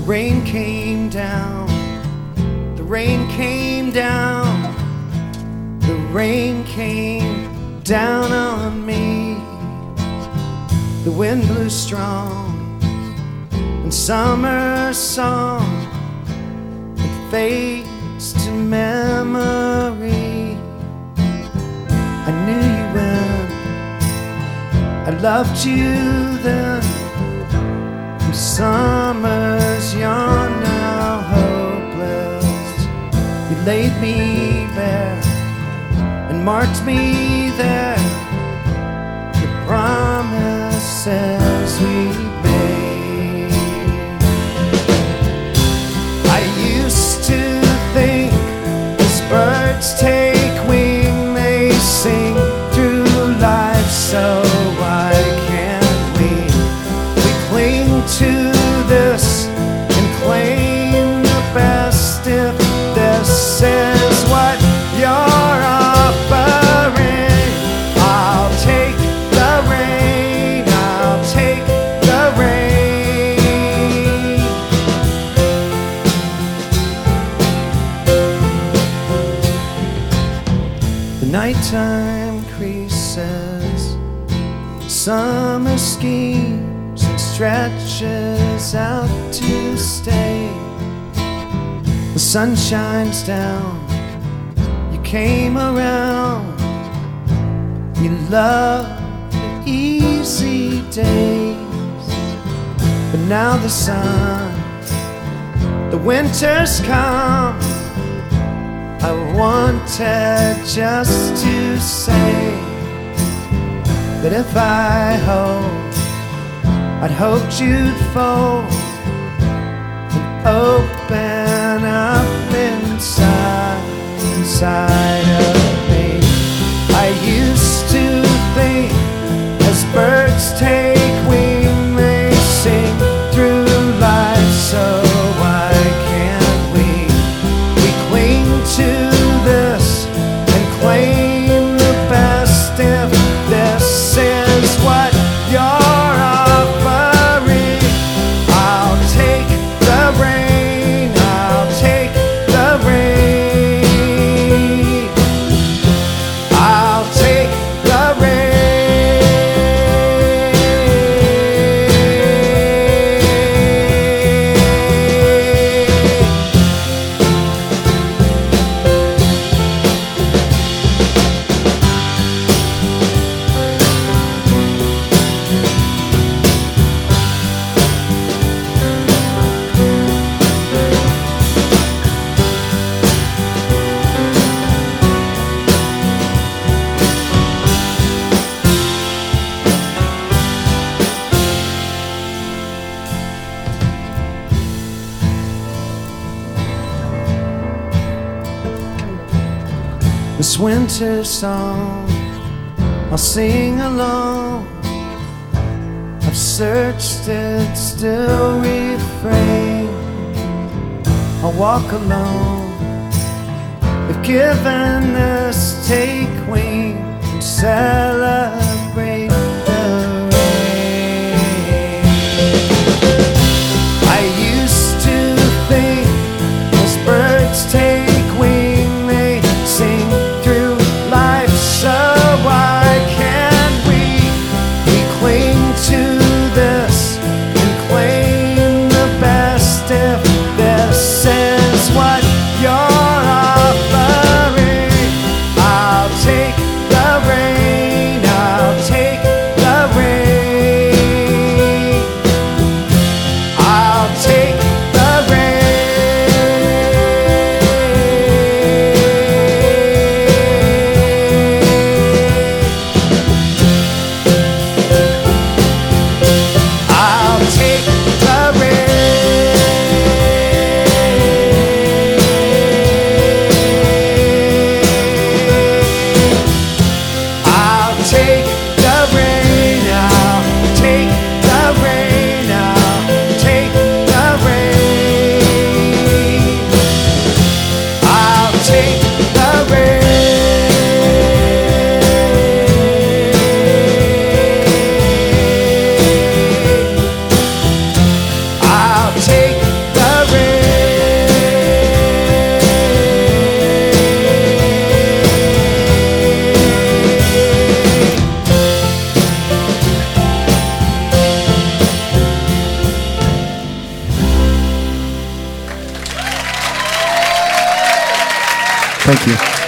rain came down, the rain came down, the rain came down on me. The wind blew strong, and summer song, it fades to memory. I knew you when I loved you then. Summers yawn now hopeless. You laid me bare and marked me there. The promises we made. I used to think as birds take wing, they sing through life. So why can't we cling to this and claim the best? If this is what you're offering, I'll take the rain, I'll take the rain. The nighttime creases, summer schemes, stretches out to stay. The sun shines down, you came around, you loved the easy days. But now the sun, the winter's come. I wanted just to say that if I hoped, I'd hoped you'd fold and open up inside of me. I used to think as birds take wing, they sing through life. So why can't we cling to this and claim the best? If this is what you're this winter song, I'll sing along. I've searched it, still refrain. I'll walk alone. If given this, take wing and celebrate the rain. I used to think as birds take wing, they sing through life. So why can't we cling to this and claim the best? If this is what you're offering, I'll take the rain. Thank you.